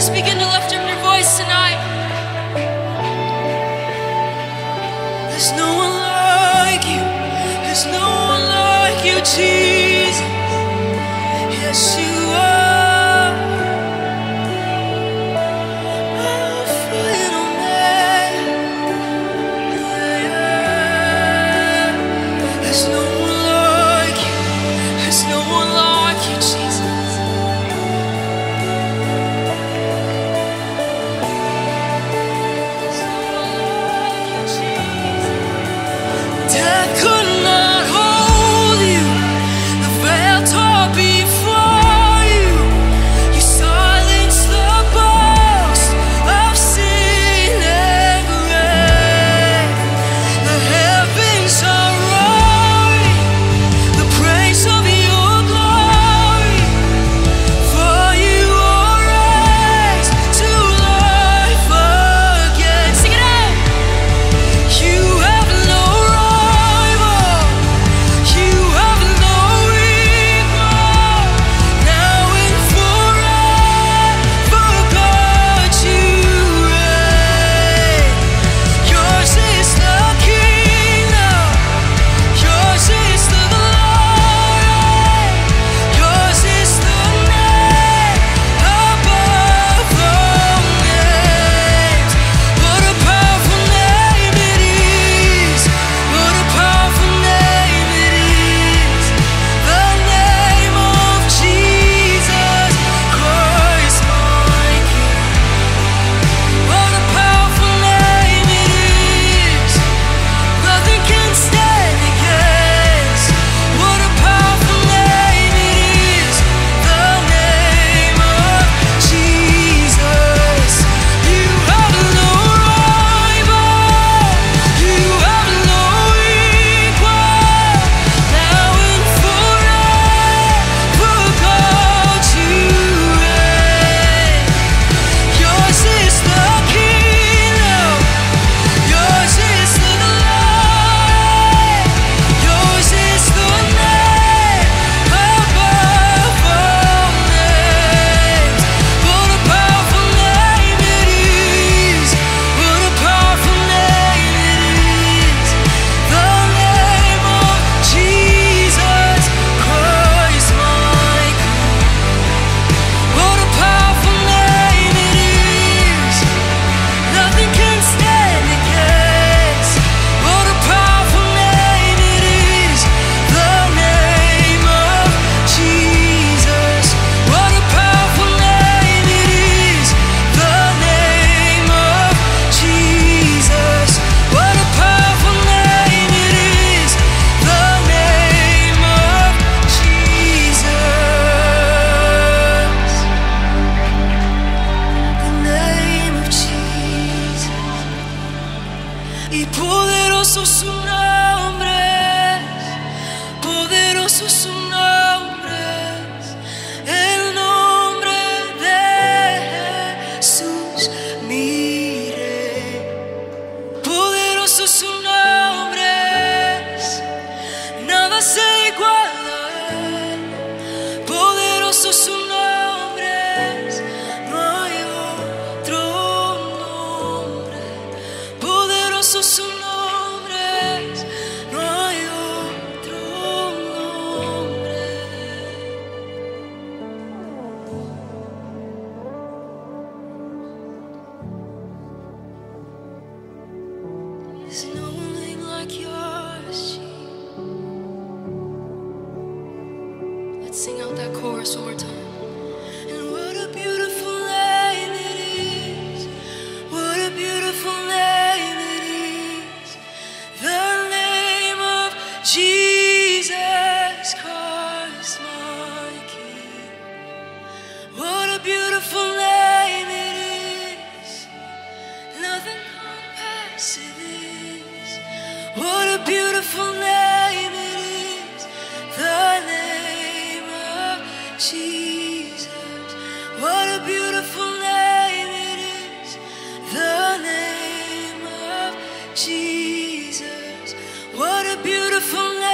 just begin to lift up your voice tonight. There's no one like you. There's no one like you, Jesus. Yes, you are. Alpha and Omega. Yeah. There's no one like you. There's no one like you, Jesus. Death could not hold you. The veil tore before you. You silenced the boast of sin and grave. The heavens are roaring the praise of your glory. For you are raised to life again. Sing it out. You have no rival. You have no equal. Now and forever, God, you reign. Yours is the kingdom. Yours is the glory. Yours is the name above all names. What a powerful name it is. What a powerful name it is. The name of Jesus Christ, my King. What a powerful name it is. Nothing can stand against. What a powerful name it is. The name of Jesus. You have no rival. You have no equal. Now and forever, God, you reign. Yours is the kingdom. Yours is the glory. Yours is the name above all names. What a powerful name it is. What a powerful name it is. The name of Jesus Christ, my King. What a powerful name it is. Nothing can stand against. What a powerful name it is. The name of Jesus. What a powerful name it is. The name of Jesus. What a powerful name it is. The name of Jesus. The name of Jesus. Y poderoso su nombre, poderoso su nombre, el nombre de Jesús, mi Rey. Poderoso su nombre, nada se iguala a él. Poderoso su nombre, no hay otro nombre. Poderoso su nombre, no hay otro nombre. There's no name like yours, Jesus. Let's sing out that chorus one more time. And what a beautiful name it is. What a beautiful name it is. The name of Jesus Christ, my King. What a beautiful name it is. Nothing compares to this. What a beautiful name it is. The name of Jesus. What a beautiful name it is. The name of Jesus. What a beautiful name.